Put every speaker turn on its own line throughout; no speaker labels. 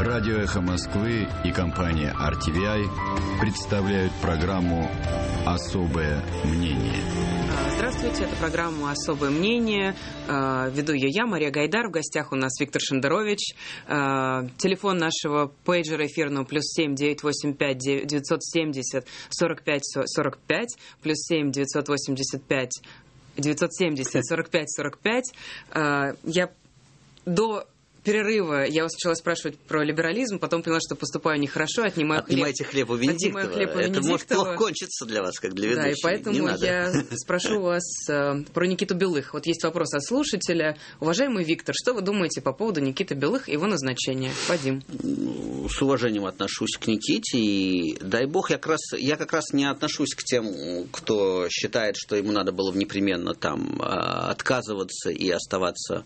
Радио «Эхо Москвы» и компания RTVI представляют программу «Особое мнение».
Здравствуйте, это программа «Особое мнение». Веду ее я, Мария Гайдар. В гостях у нас Виктор Шендерович. Телефон нашего пейджера эфирного +7 985 970 45 45, +7 985 970 45 45. Я до перерыва я вас начала спрашивать про либерализм, потом поняла, что поступаю нехорошо,
Отнимаете хлеб у Венедиктова. Это может плохо кончиться для вас, как для ведущей.
Да, и поэтому я спрошу вас про Никиту Белых. Вот есть вопрос от слушателя. Уважаемый Виктор, что вы думаете по поводу Никиты Белых и его назначения? Вадим.
С уважением отношусь к Никите, и дай бог, я как раз не отношусь к тем, кто считает, что ему надо было непременно там отказываться и оставаться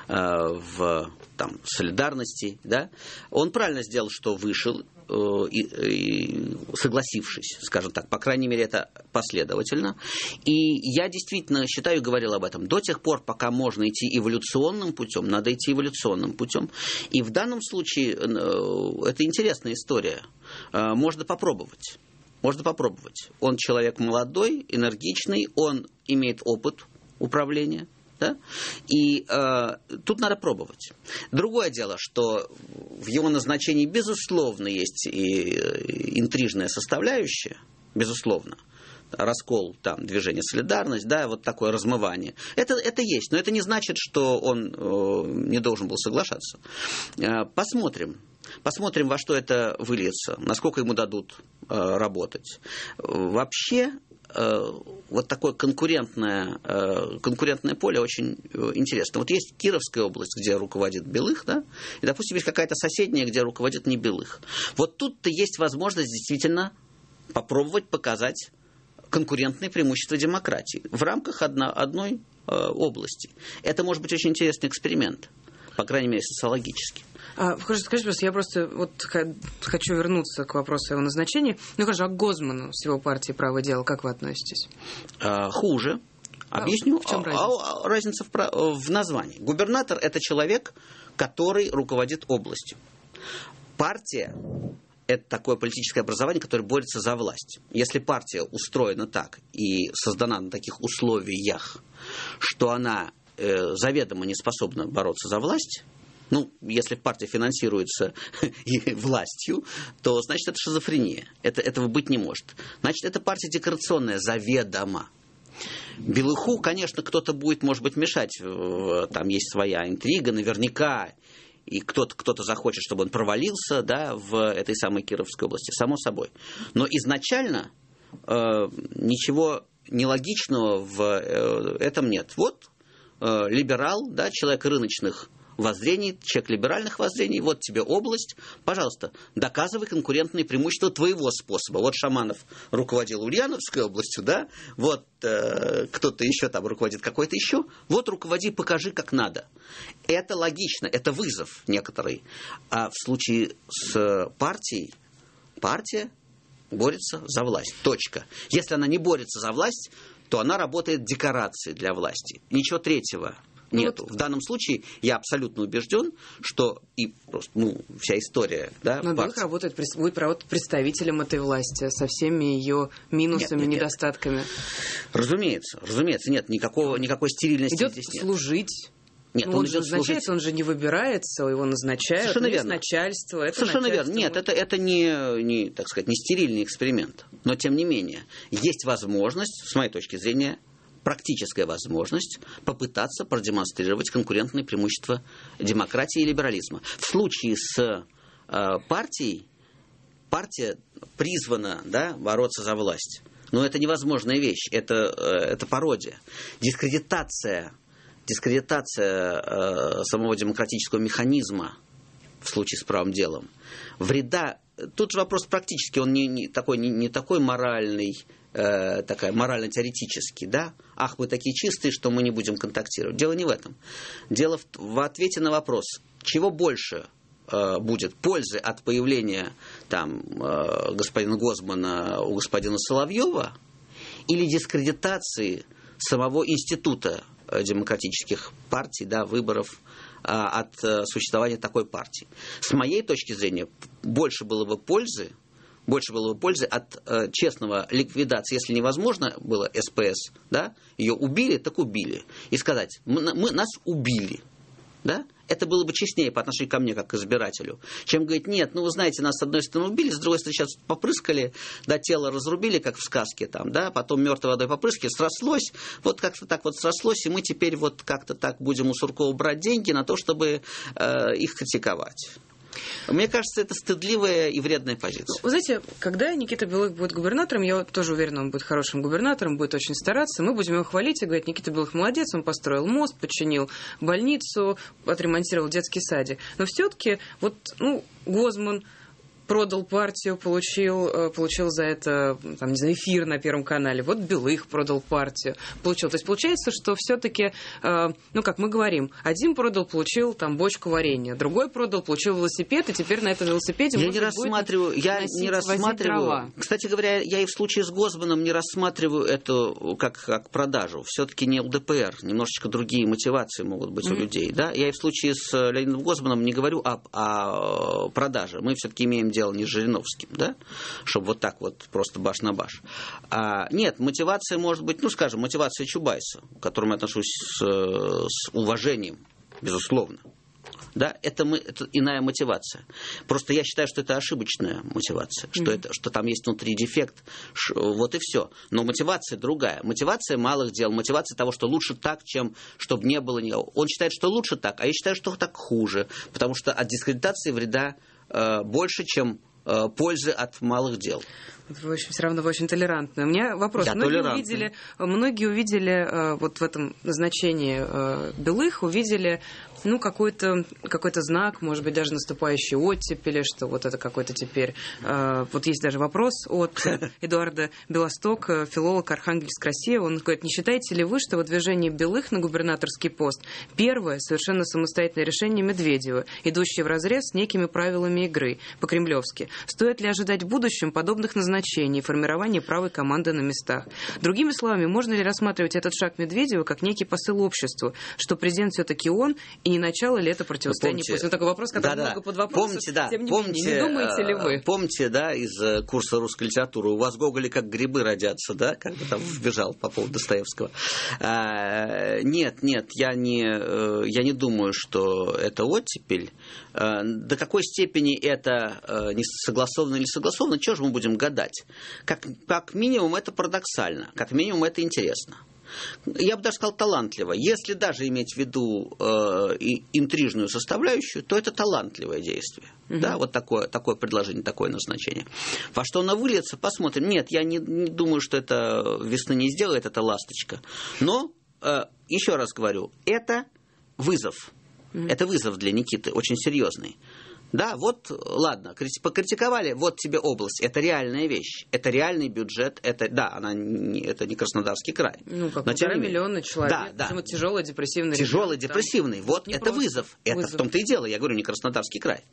в солидарности, да, он правильно сделал, что вышел, согласившись, скажем так, по крайней мере, это последовательно. И я действительно считаю, и говорил об этом, до тех пор, пока можно идти эволюционным путем, надо идти эволюционным путем. И в данном случае это интересная история. Можно попробовать. Он человек молодой, энергичный, он имеет опыт управления. Да? И тут надо пробовать. Другое дело, что в его назначении, безусловно, есть и интрижная составляющая, безусловно. Раскол, там, движение «Солидарность», да, вот такое размывание. Это есть, но это не значит, что он не должен был соглашаться. Посмотрим, во что это выльется, насколько ему дадут работать. Вообще, вот такое конкурентное поле очень интересно. Вот есть Кировская область, где руководит Белых, да, и, допустим, есть какая-то соседняя, где руководит не Белых. Вот тут-то есть возможность действительно попробовать показать конкурентные преимущества демократии в рамках одной области. Это может быть очень интересный эксперимент, по крайней мере, социологически.
Скажите, пожалуйста, я просто хочу вернуться к вопросу его назначения. Ну, хорошо, а к Гозману с его партией «Правое дело» как вы относитесь?
Хуже. Объясню.
В чем разница?
Разница в названии. Губернатор – это человек, который руководит областью. Партия – это такое политическое образование, которое борется за власть. Если партия устроена так и создана на таких условиях, что она заведомо не способна бороться за власть, если партия финансируется властью, то, значит, это шизофрения. Этого быть не может. Значит, это партия декорационная, заведомо. Белыху, конечно, кто-то будет, может быть, мешать. Там есть своя интрига, наверняка. И кто-то захочет, чтобы он провалился, да, в этой самой Кировской области. Само собой. Но изначально ничего нелогичного в этом нет. Вот либерал, да, человек рыночных воззрений, человек либеральных воззрений, вот тебе область, пожалуйста, доказывай конкурентные преимущества твоего способа. Вот Шаманов руководил Ульяновской областью, да, вот кто-то еще там руководит какой-то еще, вот руководи, покажи, как надо. Это логично, это вызов некоторый. А в случае с партией, партия борется за власть. Точка. Если она не борется за власть, то она работает декорацией для власти. Ничего третьего нету. В данном случае я абсолютно убежден, что и просто, вся история, да,
но Белых будет работать представителем этой власти со всеми ее минусами, недостатками.
Разумеется, нет, никакой стерильности
идет
здесь нет.
Служить.
Нет,
он же назначается, он же не выбирается, его назначают.
Совершенно верно.
Есть начальство. Это
совершенно
начальство.
Верно. Нет, это не, так сказать, не стерильный эксперимент. Но, тем не менее, есть возможность, с моей точки зрения, практическая возможность попытаться продемонстрировать конкурентные преимущества демократии и либерализма. В случае с партией, партия призвана, да, бороться за власть. Но это невозможная вещь, это пародия. Дискредитация самого демократического механизма в случае с правым делом вреда. Тут же вопрос практически, он не такой моральный, такая морально-теоретический, да? Ах, мы такие чистые, что мы не будем контактировать. Дело не в этом. Дело в ответе на вопрос, чего больше будет пользы от появления там господина Гозмана у господина Соловьева или дискредитации самого института демократических партий, да, выборов от существования такой партии. С моей точки зрения, больше было бы пользы от честного ликвидации. Если невозможно было СПС, да, ее убили, так убили. И сказать, нас убили. Да? Это было бы честнее по отношению ко мне, как к избирателю, чем говорить, нет, вы знаете, нас с одной стороны убили, с другой стороны сейчас попрыскали, да, тело разрубили, как в сказке, там, да, потом мертвой водой попрыскали, срослось, вот как-то так вот срослось, и мы теперь вот как-то так будем у Суркова брать деньги на то, чтобы их критиковать. Мне кажется, это стыдливая и вредная позиция.
Вы знаете, когда Никита Белых будет губернатором, я тоже уверена, он будет хорошим губернатором, будет очень стараться, мы будем его хвалить и говорить, Никита Белых молодец, он построил мост, починил больницу, отремонтировал детский садик. Но все-таки Гозман продал партию, получил за это, там, не знаю, эфир на Первом канале. Вот Белых продал партию, получил. То есть получается, что все-таки, как мы говорим, один продал, получил там бочку варенья, другой продал, получил велосипед, и теперь на этом велосипеде
я не рассматриваю. Кстати говоря, я и в случае с Гозманом не рассматриваю это как продажу. Все-таки не ЛДПР, немножечко другие мотивации могут быть у людей. Да? Я и в случае с Леонидом Гозманом не говорю о продаже. Мы все-таки имеем дело не с Жириновским, да, чтобы вот так вот просто баш на баш. Нет, мотивация может быть, мотивация Чубайса, к которому я отношусь с уважением, безусловно. Да, это иная мотивация. Просто я считаю, что это ошибочная мотивация, что там есть внутри дефект, вот и все. Но мотивация другая. Мотивация малых дел, мотивация того, что лучше так, чем чтобы не было. Он считает, что лучше так, а я считаю, что так хуже, потому что от дискредитации вреда больше, чем пользы от малых дел.
Вы все равно очень толерантны. У меня вопрос. Многие увидели вот в этом назначении Белых, увидели какой-то знак, может быть, даже наступающий оттепели, что вот это какой-то теперь... Вот есть даже вопрос от Эдуарда Белосток, филолог, Архангельск, Россия. Он говорит, не считаете ли вы, что выдвижение Белых на губернаторский пост первое совершенно самостоятельное решение Медведева, идущее вразрез с некими правилами игры по-кремлевски? Стоит ли ожидать в будущем подобных назначений и формирования правой команды на местах? Другими словами, можно ли рассматривать этот шаг Медведева как некий посыл обществу, что президент все-таки он, и не начало ли это противостояние? Пусть такой вопрос, когда много под вопросом. Тем не менее, не думаете ли вы?
Помните, да, из курса русской литературы, у вас гоголи как грибы родятся, да, когда там вбежал по поводу Достоевского. Нет, я не думаю, что это оттепель. До какой степени это не согласовано или согласовано, чего же мы будем гадать? Как минимум это парадоксально, как минимум это интересно. Я бы даже сказал талантливо. Если даже иметь в виду интрижную составляющую, то это талантливое действие. Да, вот такое предложение, такое назначение. Во что оно выльется, посмотрим. Нет, я не думаю, что это весны не сделает, это ласточка. Но, еще раз говорю, это вызов. Это вызов для Никиты, очень серьезный. Да, вот, ладно, покритиковали, вот тебе область, это реальная вещь, это реальный бюджет, это не Краснодарский край.
Как 1,5 миллиона человек,
да.
Тяжелый депрессивный.
Тяжелый депрессивный, вот это просто вызов. Это в том-то и дело, я говорю, не Краснодарский край.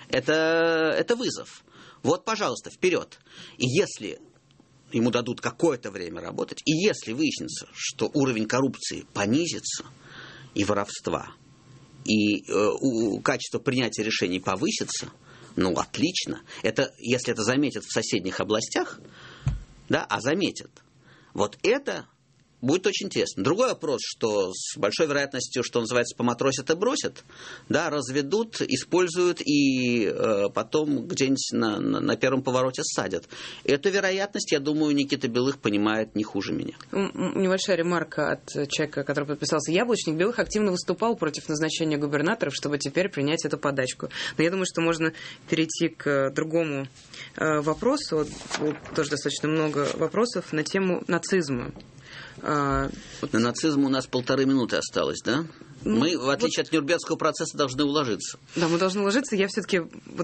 Это вызов. Вот, пожалуйста, вперед. И если ему дадут какое-то время работать, и если выяснится, что уровень коррупции понизится и воровства, и качество принятия решений повысится, отлично. Если это заметят в соседних областях, да, заметят. Вот это будет очень интересно. Другой вопрос, что с большой вероятностью, что называется, поматросят и бросят, да, разведут, используют и потом где-нибудь на первом повороте ссадят. Эту вероятность, я думаю, Никита Белых понимает не хуже меня.
Небольшая ремарка от человека, который подписался. Яблочник. Белых активно выступал против назначения губернаторов, чтобы теперь принять эту подачку. Но я думаю, что можно перейти к другому вопросу. Тоже достаточно много вопросов на тему нацизма.
На нацизм у нас 1,5 минуты осталось, да? Мы, в отличие от Нюрнбергского процесса, должны уложиться.
Да, мы должны уложиться. Я все-таки...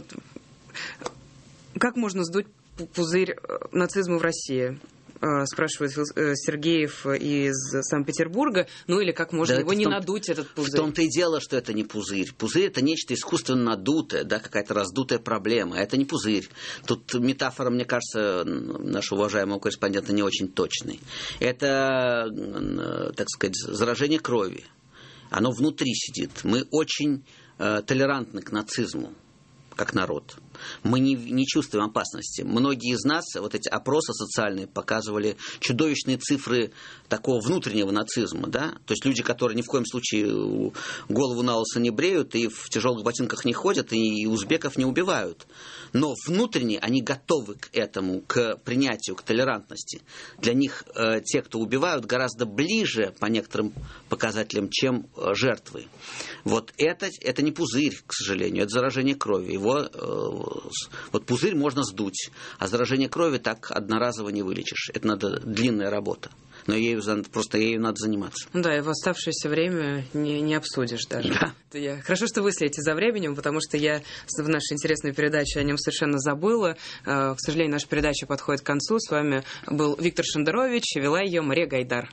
Как можно сдуть пузырь нацизма в России? Спрашивает Сергеев из Санкт-Петербурга. Или как можно его не надуть, этот пузырь?
В том-то и дело, что это не пузырь. Пузырь – это нечто искусственно надутое, да, какая-то раздутая проблема. Это не пузырь. Тут метафора, мне кажется, нашего уважаемого корреспондента не очень точной. Это, так сказать, заражение крови. Оно внутри сидит. Мы очень толерантны к нацизму, как народ. Мы не чувствуем опасности. Многие из нас, вот эти опросы социальные показывали чудовищные цифры такого внутреннего нацизма, да? То есть люди, которые ни в коем случае голову на лысо не бреют и в тяжелых ботинках не ходят, и узбеков не убивают. Но внутренне они готовы к этому, к принятию, к толерантности. Для них те, кто убивают, гораздо ближе по некоторым показателям, чем жертвы. Вот это не пузырь, к сожалению, это заражение крови. Его вот пузырь можно сдуть, а заражение крови так одноразово не вылечишь. Это надо длинная работа. Но ею надо заниматься.
Да, и в оставшееся время не обсудишь даже. Да. Хорошо, что вы следите за временем, потому что я в нашей интересной передаче о нем совершенно забыла. К сожалению, наша передача подходит к концу. С вами был Виктор Шендерович, и вела ее Мария Гайдар.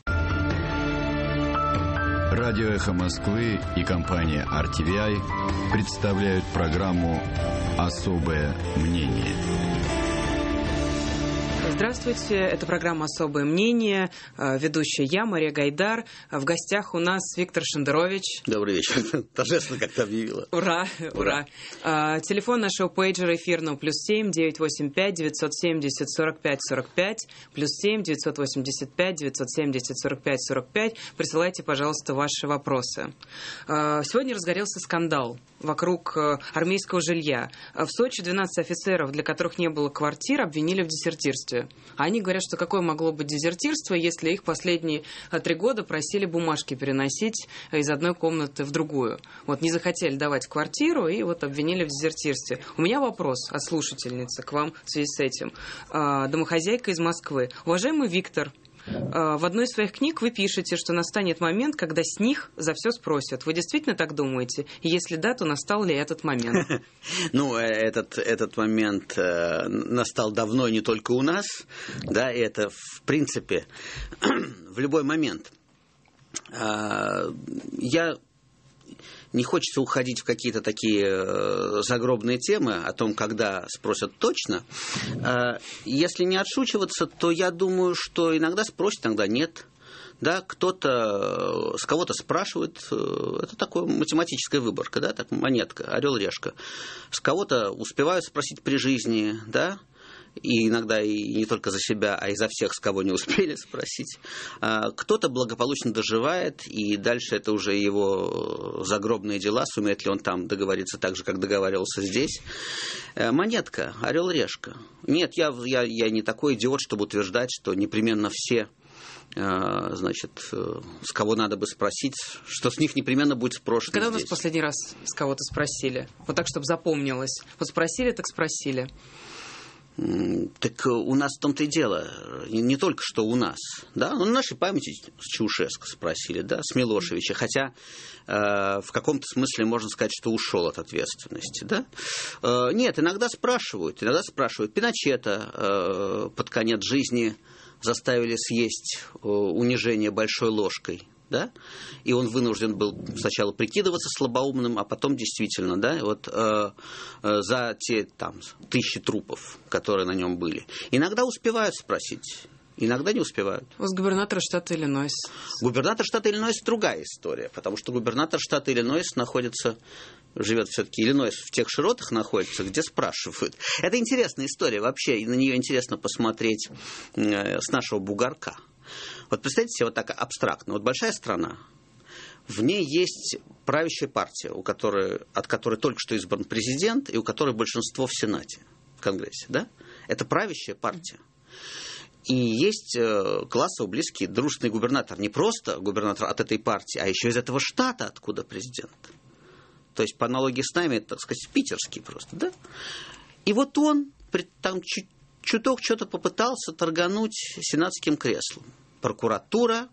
Радио «Эхо Москвы» и компания RTVI представляют программу «Особое мнение».
Здравствуйте, это программа «Особое мнение». Ведущая я, Мария Гайдар. В гостях у нас Виктор Шендерович.
Добрый вечер. Торжественно как-то объявила.
Ура, ура. Телефон нашего пейджера эфирного +7 985 970 45 45 +7 985 970 45 45. Присылайте, пожалуйста, ваши вопросы. Сегодня разгорелся скандал вокруг армейского жилья. В Сочи 12 офицеров, для которых не было квартир, обвинили в дезертирстве. Они говорят, что какое могло быть дезертирство, если их последние 3 года просили бумажки переносить из одной комнаты в другую. Вот не захотели давать квартиру и вот обвинили в дезертирстве. У меня вопрос от слушательницы к вам в связи с этим. Домохозяйка из Москвы. Уважаемый Виктор, в одной из своих книг вы пишете, что настанет момент, когда с них за все спросят. Вы действительно так думаете? И если да, то настал ли этот момент?
Ну, этот момент настал давно, не только у нас. Да, и это, в принципе, в любой момент. Не хочется уходить в какие-то такие загробные темы о том, когда спросят точно. Если не отшучиваться, то я думаю, что иногда спросят, иногда нет. Да, кто-то с кого-то спрашивает, это такая математическая выборка, да, так, монетка, орел-решка. С кого-то успевают спросить при жизни, да, и иногда и не только за себя, а и за всех, с кого не успели спросить. Кто-то благополучно доживает, и дальше это уже его загробные дела, сумеет ли он там договориться так же, как договаривался здесь. Монетка, орел-решка. Нет, я не такой идиот, чтобы утверждать, что непременно все, значит, с кого надо бы спросить, что с них непременно будет спрошено.
Когда
здесь.
у нас последний раз с кого-то спросили? Вот так, чтобы запомнилось. Вот спросили, так спросили.
Так у нас в том-то и дело, не только что у нас, да, на нашей памяти с Чаушеску спросили, да, с Милошевича, хотя в каком-то смысле можно сказать, что ушел от ответственности, да. Нет, иногда спрашивают. Пиночета под конец жизни заставили съесть унижение большой ложкой. Да? И он вынужден был сначала прикидываться слабоумным, а потом действительно, да, вот за те там 1000 трупов, которые на нем были. Иногда успевают спросить, иногда не успевают.
У вас губернатора штата Иллинойс.
Губернатор штата Иллинойс другая история, потому что губернатор штата Иллинойс живет все-таки Иллинойс в тех широтах находится, где спрашивают. Это интересная история вообще, и на нее интересно посмотреть с нашего бугорка. Вот представьте себе вот так абстрактно. Вот большая страна, в ней есть правящая партия, от которой только что избран президент, и у которой большинство в Сенате, в Конгрессе. Да? Это правящая партия. И есть классово близкий, дружественный губернатор. Не просто губернатор от этой партии, а еще из этого штата, откуда президент. То есть, по аналогии с нами, это, так сказать, питерский просто. Да? И вот он там чуток что-то попытался торгануть сенатским креслом. Прокуратура,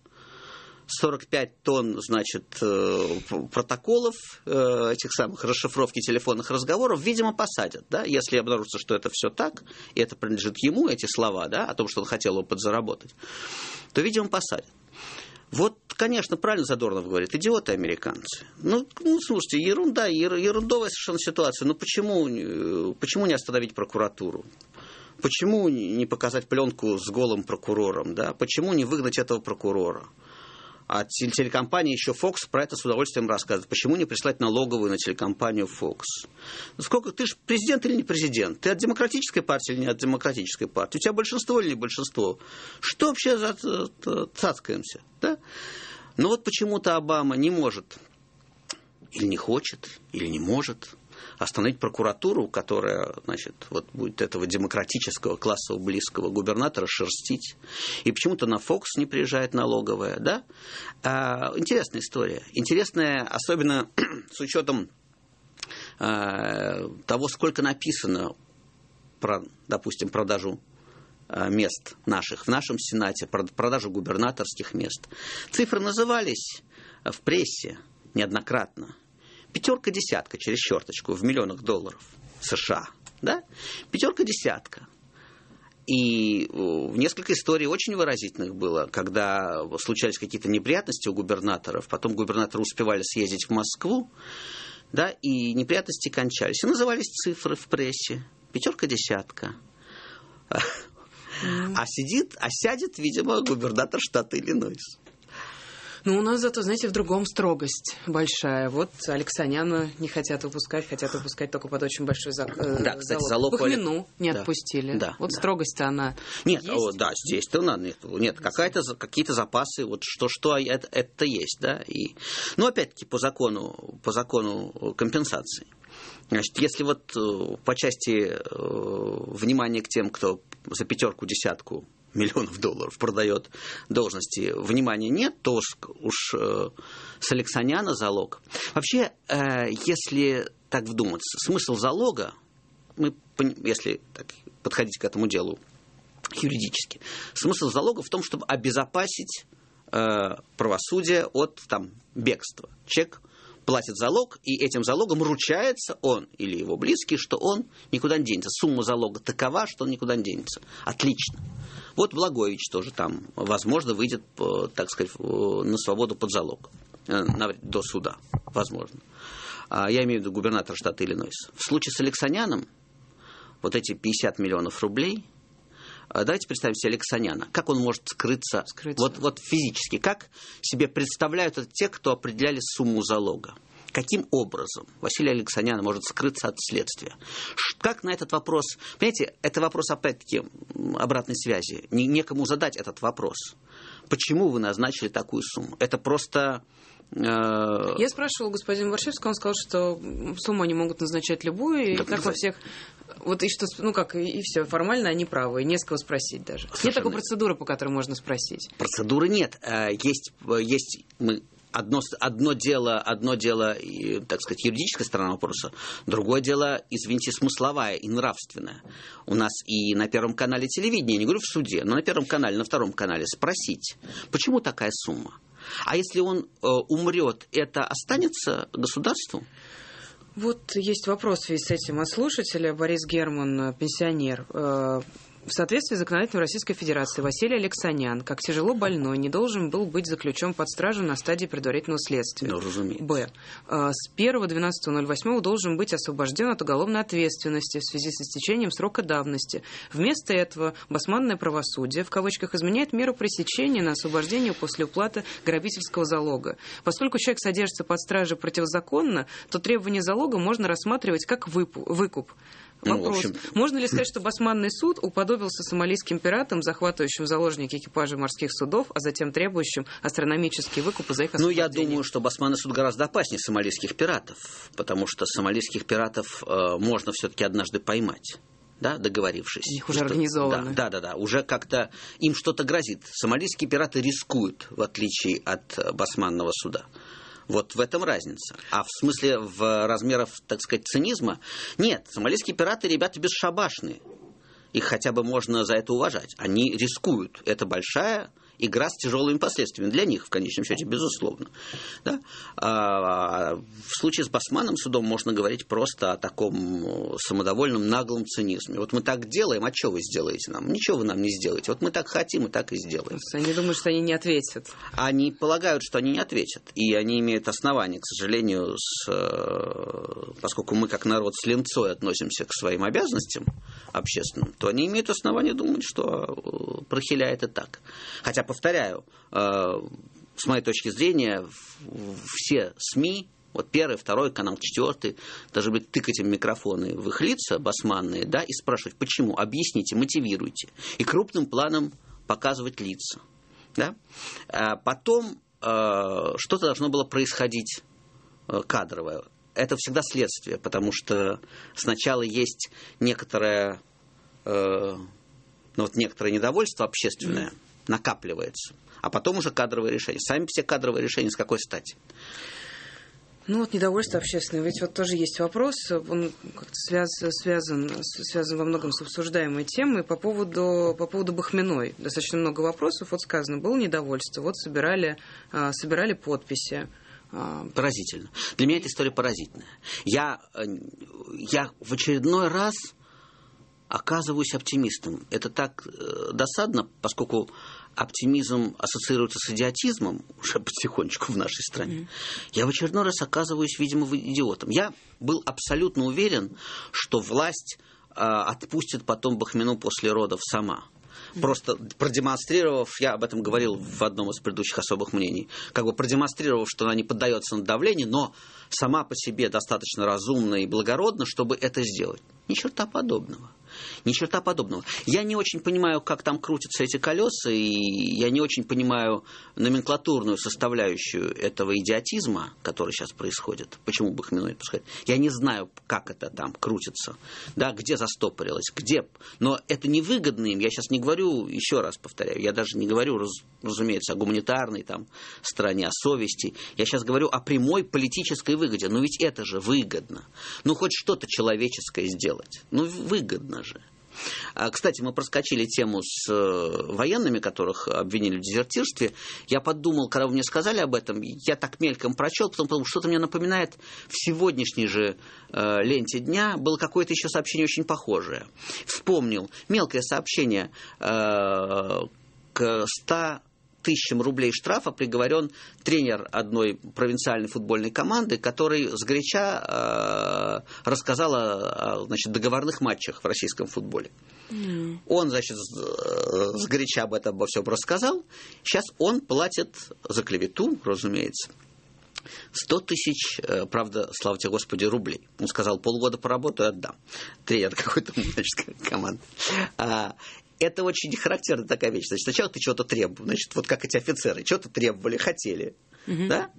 45 тонн, значит, протоколов, этих самых расшифровки телефонных разговоров, видимо, посадят, да, если обнаружится, что это все так, и это принадлежит ему, эти слова, да, о том, что он хотел его подзаработать, то, видимо, посадят. Вот, конечно, правильно Задорнов говорит, идиоты американцы. Ну слушайте, ерундовая совершенно ситуация. Ну, почему не остановить прокуратуру? Почему не показать пленку с голым прокурором? Да? Почему не выгнать этого прокурора? А телекомпания еще Fox про это с удовольствием рассказывает. Почему не прислать налоговую на телекомпанию Fox? Сколько ты же президент или не президент? Ты от демократической партии или не от демократической партии? У тебя большинство или не большинство? Что вообще цацкаемся? Да? Но вот почему-то Обама не может, или не хочет, или не может остановить прокуратуру, которая, значит, вот будет этого демократического, классово близкого губернатора шерстить. И почему-то на Fox не приезжает налоговая, да? Интересная история. Интересная, особенно с учетом того, сколько написано про, допустим, продажу мест наших в нашем Сенате, продажу губернаторских мест. Цифры назывались в прессе неоднократно. 5-10 через черточку в миллионах долларов США. Да? 5-10. И несколько историй очень выразительных было, когда случались какие-то неприятности у губернаторов, потом губернаторы успевали съездить в Москву, да, и неприятности кончались. И назывались цифры в прессе. 5-10. А сядет, видимо, губернатор штата Иллинойс.
Ну, у нас зато, знаете, в другом строгость большая. Вот Алексаняна не хотят выпускать только под очень большой залог.
Да, кстати, залог...
Бахмину не отпустили.
Да,
вот строгость-то она
нет,
есть?
Да, здесь-то надо. Нет, какие-то запасы, вот что это есть, да. Но опять-таки по закону компенсации. Значит, если вот по части внимания к тем, кто за 5-10 миллионов долларов продает должности, внимания нет, то уж с Алексаняна залог. Вообще, если так вдуматься, смысл залога, если так подходить к этому делу юридически, смысл залога в том, чтобы обезопасить правосудие от бегства. Человек платит залог, и этим залогом ручается он или его близкие, что он никуда не денется. Сумма залога такова, что он никуда не денется. Отлично. Вот Благович тоже возможно, выйдет, так сказать, на свободу под залог. До суда. Возможно. Я имею в виду губернатора штата Иллинойс. В случае с Алексаняном вот эти 50 миллионов рублей, давайте представим себе Алексаняна. Как он может скрыться? Вот физически. Как себе представляют это те, кто определяли сумму залога? Каким образом Василий Алексанян может скрыться от следствия? Как на этот вопрос... Понимаете, это вопрос, опять-таки, обратной связи. Некому задать этот вопрос. Почему вы назначили такую сумму? Это просто...
Я спрашивала господина Борщевского, он сказал, что сумму они могут назначать любую, и так во всех... Вот и что, и все, формально они правы, и не с кого спросить даже. Совершенно. Нет такой процедуры, по которой можно спросить.
Процедуры нет. Есть одно дело, так сказать, юридическая сторона вопроса, другое дело, извините, смысловая и нравственная. У нас и на Первом канале телевидения, не говорю в суде, но на Первом канале, на Втором канале спросить, почему такая сумма? А если он умрет, это останется государству?
Вот есть вопрос в связи с этим от слушателя. Борис Герман, пенсионер. В соответствии с законодательством Российской Федерации Василий Алексанян, как тяжело больной, не должен был быть заключен под стражу на стадии предварительного следствия.
Ну, разумеется.
Б. С 1.12.08 должен быть освобожден от уголовной ответственности в связи с истечением срока давности. Вместо этого басманное правосудие, в кавычках, изменяет меру пресечения на освобождение после уплаты грабительского залога. Поскольку человек содержится под стражей противозаконно, то требование залога можно рассматривать как выкуп. Вопрос. Можно ли сказать, что Басманный суд уподобился сомалийским пиратам, захватывающим в заложники экипажи морских судов, а затем требующим астрономические выкупы за их освобождение?
Я думаю, что Басманный суд гораздо опаснее сомалийских пиратов, потому что сомалийских пиратов можно все-таки однажды поймать. Да, договорившись.
У них уже организовано.
Да. Уже как-то им что-то грозит. Сомалийские пираты рискуют, в отличие от Басманного суда. Вот в этом разница. А в смысле в размерах, так сказать, цинизма, нет. Сомалийские пираты ребята бесшабашные. Их хотя бы можно за это уважать. Они рискуют. Это большая игра с тяжелыми последствиями. Для них, в конечном счете, безусловно. Да? В случае с Басманным судом можно говорить просто о таком самодовольном, наглом цинизме. Вот мы так делаем, а что вы сделаете нам? Ничего вы нам не сделаете. Вот мы так хотим и так и сделаем.
Они думают, что они не ответят.
Они полагают, что они не ответят. И они имеют основания, к сожалению, поскольку мы как народ с линцой относимся к своим обязанностям общественным, то они имеют основания думать, что прохиляет и так. Хотя, повторяю, с моей точки зрения, все СМИ, вот первый, второй канал, четвертый, даже тыкать им микрофоны в их лица басманные, да, и спрашивать, почему, объясните, мотивируйте. И крупным планом показывать лица. Да? А потом что-то должно было происходить кадровое. Это всегда следствие, потому что сначала есть некоторое недовольство общественное, накапливается, а потом уже кадровые решения. Сами все кадровые решения с какой стати?
Ну вот недовольство общественное, ведь вот тоже есть вопрос, он как-то связан во многом с обсуждаемой темой по поводу Бахминой. Достаточно много вопросов, вот сказано, было недовольство, вот собирали подписи.
Поразительно. Для меня эта история поразительная. Я в очередной раз оказываюсь оптимистом. Это так досадно, поскольку оптимизм ассоциируется с идиотизмом уже потихонечку в нашей стране. Я в очередной раз оказываюсь, видимо, идиотом. Я был абсолютно уверен, что власть отпустит потом Бахмину после родов сама. Просто продемонстрировав, я об этом говорил в одном из предыдущих особых мнений, как бы продемонстрировав, что она не поддается на давление, но сама по себе достаточно разумна и благородна, чтобы это сделать. Ни черта подобного. Ни черта подобного. Я не очень понимаю, как там крутятся эти колеса, и я не очень понимаю номенклатурную составляющую этого идиотизма, который сейчас происходит. Почему Бахмину это происходит? Я не знаю, как это там крутится. Да, где застопорилось, где. Но это невыгодно им. Я сейчас не говорю, еще раз повторяю, я даже не говорю, разумеется, о гуманитарной там стороне, о совести. Я сейчас говорю о прямой политической выгоде. Но ведь это же выгодно. Ну, хоть что-то человеческое сделать. Ну, выгодно же. Кстати, мы проскочили тему с военными, которых обвинили в дезертирстве. Я подумал, когда вы мне сказали об этом, я так мельком прочел, потом подумал, что-то мне напоминает, в сегодняшней же ленте дня было какое-то еще сообщение очень похожее. Вспомнил. Мелкое сообщение к 100 тысячам рублей штрафа приговорен тренер одной провинциальной футбольной команды, который сгоряча рассказал о договорных матчах в российском футболе. Он, сгоряча обо всем рассказал. Сейчас он платит за клевету, разумеется, 100 тысяч, правда, слава тебе Господи, рублей. Он сказал, полгода поработаю, отдам. Тренер какой-то, команды. Это очень характерная такая вещь. Значит, сначала ты чего-то требовал. Значит, вот как эти офицеры, что-то требовали, хотели. Да?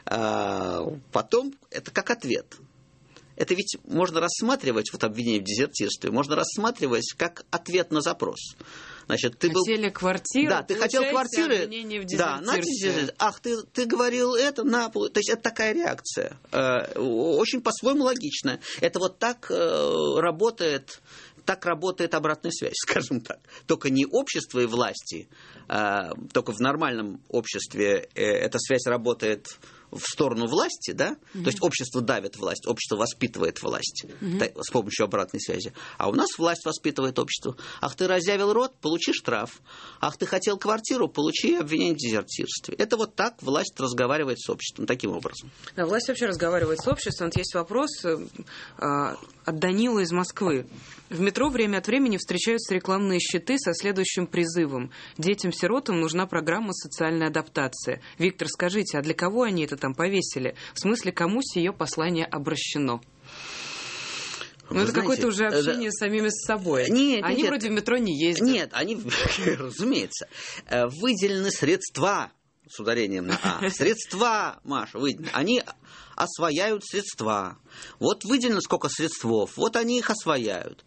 Потом это как ответ. Это ведь можно рассматривать, вот обвинение в дезертирстве, можно рассматривать как ответ на запрос. Значит, ты
хотели квартиру,
да, ты хотел квартиры, да, ах, ты говорил это, то есть это такая реакция, очень по-своему логичная. Это вот так работает обратная связь, скажем так. Только не общество и власти, только в нормальном обществе эта связь работает в сторону власти, да? То есть общество давит власть, общество воспитывает власть с помощью обратной связи. А у нас власть воспитывает общество. Ах, ты разъявил рот, получи штраф. Ах, ты хотел квартиру, получи обвинение в дезертирстве. Это вот так власть разговаривает с обществом, таким образом.
Да, власть вообще разговаривает с обществом. Вот есть вопрос от Данила из Москвы. В метро время от времени встречаются рекламные щиты со следующим призывом. Детям-сиротам нужна программа социальной адаптации. Виктор, скажите, а для кого они это там повесили? В смысле, кому сие послание обращено? Это какое-то уже общение с самими собой. Они вроде в метро не ездят.
Нет, они, разумеется, выделены средства, с ударением на «а». Средства, Маша, выделены. Они освояют средства. Вот выделено сколько средствов, вот они их освояют.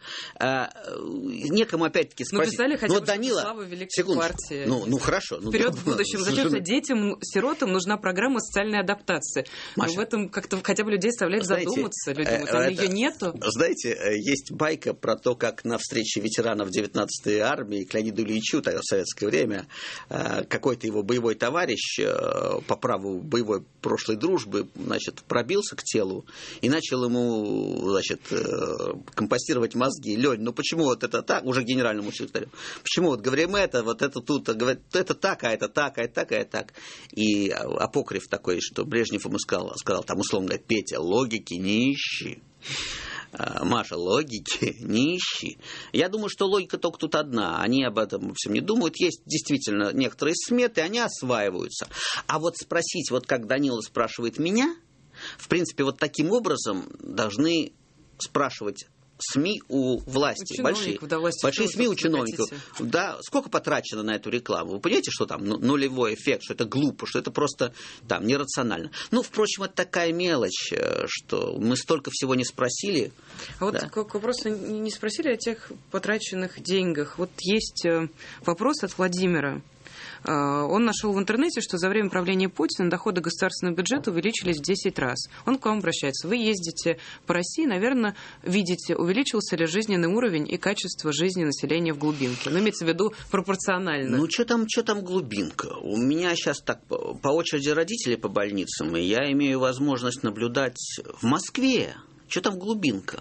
Некому опять-таки спросить.
Писали хотя бы Данила, славу великой партии.
Ну хорошо.
Вперед в будущем. Зачем детям-сиротам нужна программа социальной адаптации? В этом как-то хотя бы людей заставляет задуматься. Люди думают, ее нету.
Знаете, есть байка про то, как на встрече ветеранов 19-й армии к Леониду Ильичу тогда в советское время какой-то его боевой товарищ по праву боевой прошлой дружбы, пробился к телу и начал ему, компостировать мозги. Лёнь, ну почему вот это так, уже генеральному секретарю, почему вот говорим это, вот это тут, это так, а это так, а это так, а это так. И апокриф такой, что Брежнев ему сказал там условно, Петя, логики не ищи. Маша, логики не ищи. Я думаю, что логика только тут одна. Они об этом совсем не думают. Есть действительно некоторые сметы, они осваиваются. А вот спросить, вот как Данила спрашивает меня, в принципе, вот таким образом должны спрашивать СМИ у власти, большие СМИ у чиновников. Да, сколько потрачено на эту рекламу? Вы понимаете, что там нулевой эффект, что это глупо, что это просто там нерационально. Ну, впрочем, это такая мелочь, что мы столько всего не спросили.
А вот к вопросу не спросили о тех потраченных деньгах. Вот есть вопрос от Владимира. Он нашел в интернете, что за время правления Путина доходы государственного бюджета увеличились в 10 раз. Он к вам обращается. Вы ездите по России, наверное, видите, увеличился ли жизненный уровень и качество жизни населения в глубинке. Ну, имеется в виду пропорционально.
Ну, что там глубинка? У меня сейчас так по очереди родители по больницам, и я имею возможность наблюдать в Москве. Что там глубинка?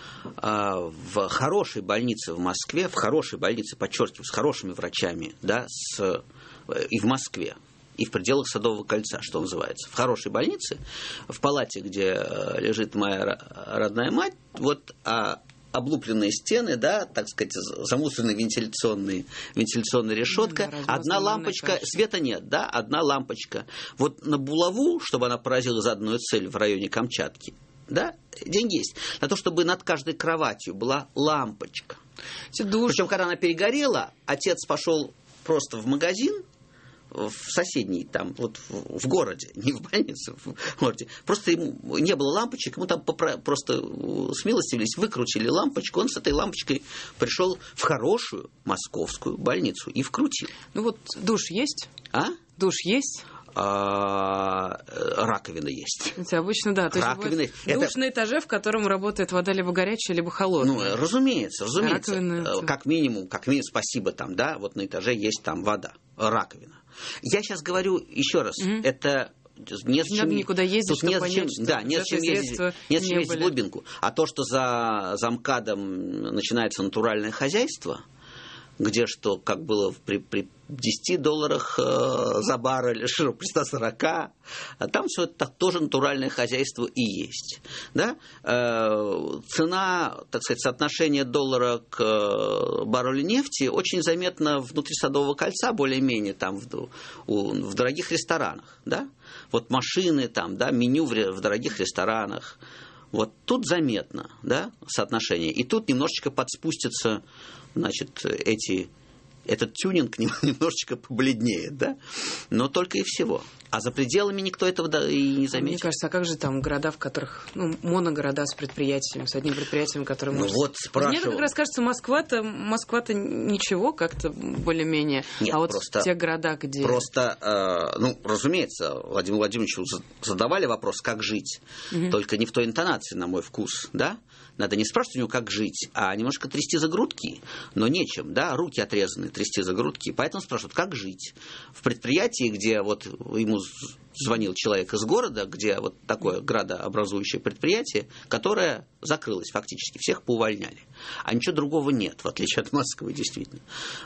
В хорошей больнице в Москве, в хорошей больнице, подчеркиваю, с хорошими врачами, да, и в Москве, и в пределах Садового кольца, что называется. В хорошей больнице, в палате, где лежит моя родная мать, вот облупленные стены, да, так сказать, замусоренная вентиляционная решетка, одна лампочка, света нет, да, одна лампочка. Вот на булаву, чтобы она поразила заданную цель в районе Камчатки, да, деньги есть. На то, чтобы над каждой кроватью была лампочка. Причем, когда она перегорела, отец пошел просто в магазин, в соседний, там, вот в городе, не в больнице, в городе. Просто ему не было лампочек, ему там просто смилостивились, выкрутили лампочку, он с этой лампочкой пришел в хорошую московскую больницу и вкрутил.
Ну вот душ есть? Душ есть?
Раковина есть.
Обычно, да. То есть душ на этаже, в котором работает вода либо горячая, либо холодная.
Ну, разумеется. Раковина, как минимум, спасибо там, да, вот на этаже есть там вода, раковина. Я сейчас говорю еще раз, это не зачем
никуда ездить, чтобы понять, что
не зачем ездить в глубинку. А то, что за МКАДом начинается натуральное хозяйство, где что, как было при $10 за баррель, при 140, а там все это тоже натуральное хозяйство и есть. Да? Цена, так сказать, соотношение доллара к баррелю нефти очень заметно внутри Садового кольца, более-менее там в дорогих ресторанах. Да? Вот машины там, да, меню в дорогих ресторанах. Вот тут заметно, да, соотношение. И тут немножечко подспустится, значит, этот тюнинг немножечко побледнеет, да, но только и всего. А за пределами никто этого и не заметит.
Мне кажется, а как же там города, в которых, моногорода с предприятиями, с одним предприятием, которое может...
Вот спрашивал.
Мне как раз кажется, Москва-то ничего как-то более-менее.
Нет,
а вот те города, где...
Просто, разумеется, Владимиру Владимировичу задавали вопрос, как жить, только не в той интонации, на мой вкус, да? Надо не спрашивать у него, как жить, а немножко трясти за грудки, но нечем, да, руки отрезаны, трясти за грудки. Поэтому спрашивают, как жить. В предприятии, где вот ему звонил человек из города, где вот такое градообразующее предприятие, которое закрылось фактически, всех поувольняли. А ничего другого нет, в отличие от Москвы, действительно.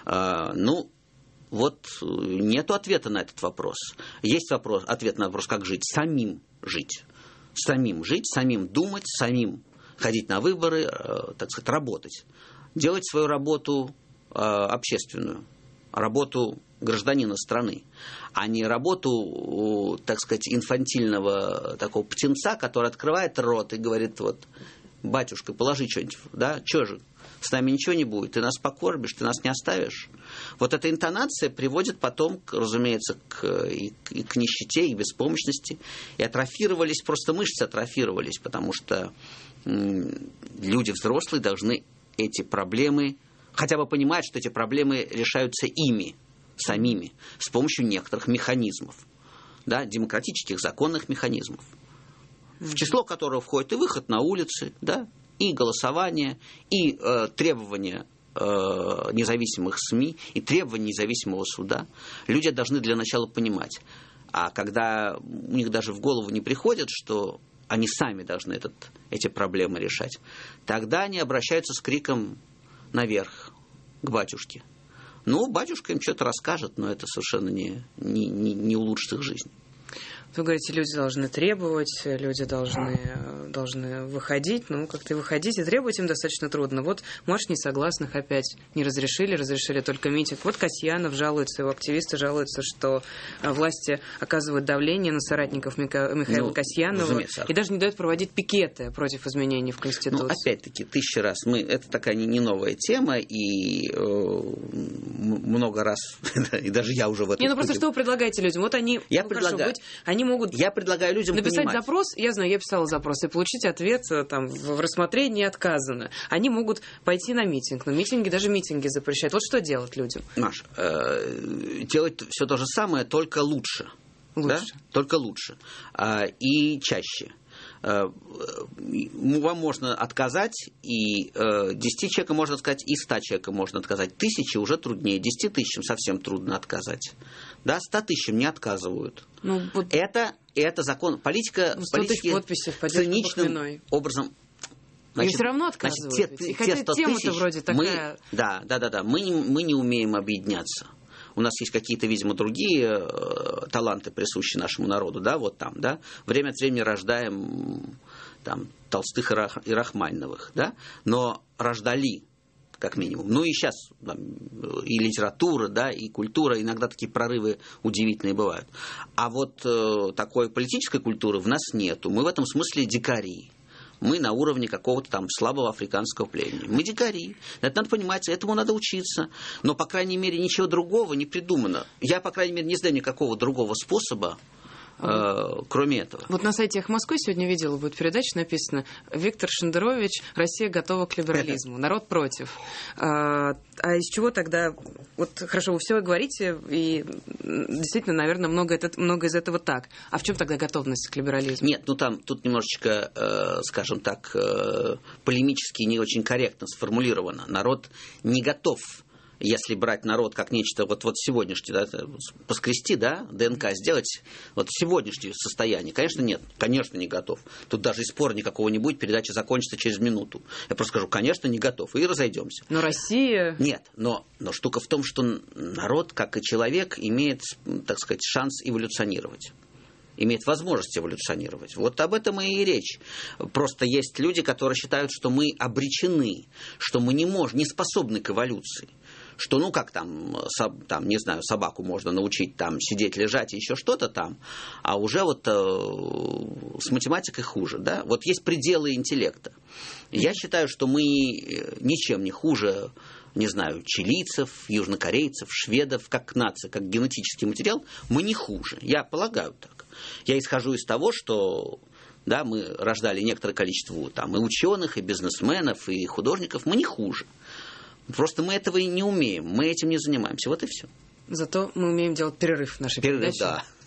Вот нету ответа на этот вопрос. Есть ответ на вопрос, как жить. Самим жить, самим думать, самим ходить на выборы, так сказать, работать. Делать свою работу общественную, работу гражданина страны, а не работу, так сказать, инфантильного такого птенца, который открывает рот и говорит, вот, батюшка, положи что-нибудь, да, что же, с нами ничего не будет, ты нас покормишь, ты нас не оставишь. Вот эта интонация приводит потом, разумеется, и к нищете, и к беспомощности. И атрофировались, просто мышцы атрофировались, потому что люди взрослые должны эти проблемы, хотя бы понимать, что эти проблемы решаются ими, самими, с помощью некоторых механизмов, да, демократических, законных механизмов, в число которого входит и выход на улицы, да, и голосование, и требования независимых СМИ, и требования независимого суда. Люди должны для начала понимать. А когда у них даже в голову не приходит, что они сами должны эти проблемы решать, тогда они обращаются с криком наверх, к батюшке. Батюшка им что-то расскажет, но это совершенно не улучшит их жизнь.
Вы говорите, люди должны требовать, люди должны выходить. Ну, как-то выходить и требовать им достаточно трудно. Вот марш несогласных опять не разрешили только митинг. Вот Касьянов жалуется, его активисты жалуются, что власти оказывают давление на соратников Михаила Касьянова и даже не дают проводить пикеты против изменений в Конституции.
Ну, опять-таки, 1000 раз. Это такая не новая тема, и много раз, и даже я уже в этом...
Просто что вы предлагаете людям? Вот они...
Я предлагаю людям
написать
понимать.
запрос, я знаю, я писала запрос, и получить ответ там, в рассмотрении отказано. Они могут пойти на митинг, но даже митинги запрещают. Вот что делать людям?
Маш, делать все то же самое, только лучше. Да? Только лучше. И чаще. Вам можно отказать, и 10 человекам можно отказать, и 100 человекам можно отказать. 1000 уже труднее, 10 тысячам совсем трудно отказать. Да, 100 тысячам не отказывают. Это закон. Политика циничным образом...
Значит, все равно отказывают. Хотя тема-то вроде такая...
Мы не умеем объединяться. У нас есть какие-то, видимо, другие таланты, присущие нашему народу, да, вот там, да. Время от времени рождаем там Толстых и Рахманиновых, да, но рождали, как минимум. Ну и сейчас там, и литература, да, и культура, иногда такие прорывы удивительные бывают. А вот такой политической культуры в нас нету. Мы в этом смысле дикари. Мы на уровне какого-то там слабого африканского племени. Мы дикари. Это надо понимать, этому надо учиться. Но, по крайней мере, ничего другого не придумано. Я, по крайней мере, не знаю никакого другого способа, кроме этого.
Вот на сайте «Эхо Москвы» сегодня видела, будет передача, написано: Виктор Шендерович, Россия готова к либерализму, народ против. А из чего тогда... Вот хорошо, вы все говорите, и действительно, наверное, много из этого так. А в чем тогда готовность к либерализму?
Нет, тут немножечко, скажем так, полемически не очень корректно сформулировано. Народ не готов. Если брать народ как нечто вот сегодняшнее, да, поскрести, да, ДНК сделать, вот сегодняшнее состояние, конечно, нет, конечно, не готов. Тут даже и спора никакого не будет, передача закончится через минуту. Я просто скажу, конечно, не готов, и разойдемся.
Но Россия...
Нет, но штука в том, что народ, как и человек, имеет, так сказать, шанс эволюционировать. Имеет возможность эволюционировать. Вот об этом и речь. Просто есть люди, которые считают, что мы обречены, что мы не способны к эволюции. Что, как не знаю, собаку можно научить там сидеть, лежать и еще что-то там, а уже вот с математикой хуже, да? Вот есть пределы интеллекта. Я считаю, что мы ничем не хуже, не знаю, чилийцев, южнокорейцев, шведов, как нация, как генетический материал, мы не хуже. Я полагаю так. Я исхожу из того, что... Да, мы рождали некоторое количество там, и ученых, и бизнесменов, и художников. Мы не хуже. Просто мы этого и не умеем. Мы этим не занимаемся. Вот и все.
Зато мы умеем делать перерыв в нашей передаче.
Да.